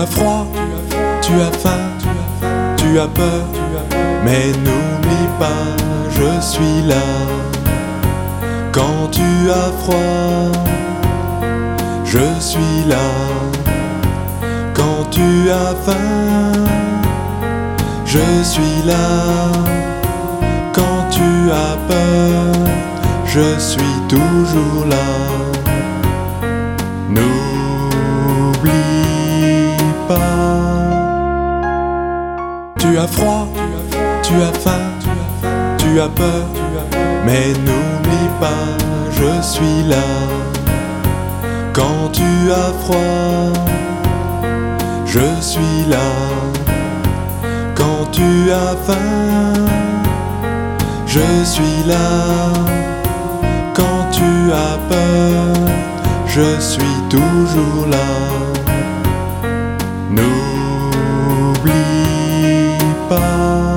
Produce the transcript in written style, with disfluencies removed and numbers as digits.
as froid, tu as faim, tu as peur, mais n'oublie pas, je suis là. Quand tu as froid, je suis là. Quand tu as faim, je suis là. Quand tu as peur, je suis toujours là. N'oublie pas. Tu as froid, tu as faim, tu as peur, mais n'oublie pas, je suis là. Quand tu as froid, je suis là. Quand tu as faim, je suis là. Quand tu as peur, je suis toujours là. N'oublie pas.